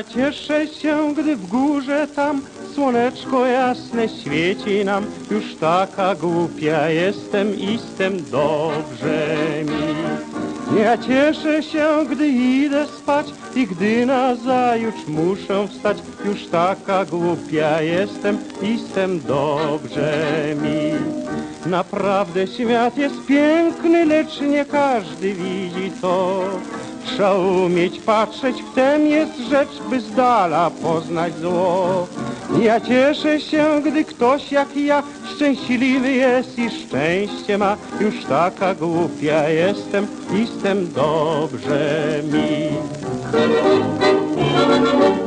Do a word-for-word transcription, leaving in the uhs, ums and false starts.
cieszę się, gdy w górze tam słoneczko jasne świeci nam. Już taka głupia jestem, istem dobrze mi. Ja cieszę się, gdy idę spać i gdy nazajutrz muszę wstać. Już taka głupia jestem, istem dobrze mi. Naprawdę świat jest piękny, lecz nie każdy widzi to. Trzeba umieć patrzeć, w tem jest rzecz, by z dala poznać zło. Ja cieszę się, gdy ktoś jak ja szczęśliwy jest i szczęście ma. Już taka głupia jestem, istem dobrze mi.